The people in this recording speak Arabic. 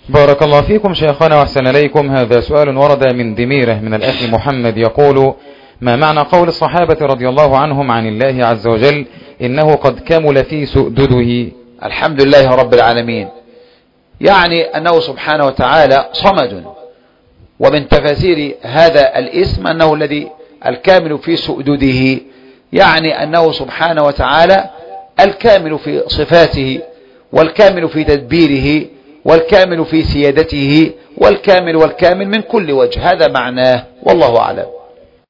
بارك الله فيكم شيخنا وأحسن إليكم. هذا سؤال ورد من دميرة من الأخ محمد يقول: ما معنى قول الصحابة رضي الله عنهم عن الله عز وجل إنه قد كمل في سؤدده؟ الحمد لله رب العالمين، يعني أنه سبحانه وتعالى صمد، ومن تفاسير هذا الاسم أنه الذي الكامل في سؤدده، يعني أنه سبحانه وتعالى الكامل في صفاته، والكامل في تدبيره، والكامل في سيادته، والكامل من كل وجه. هذا معناه، والله أعلم.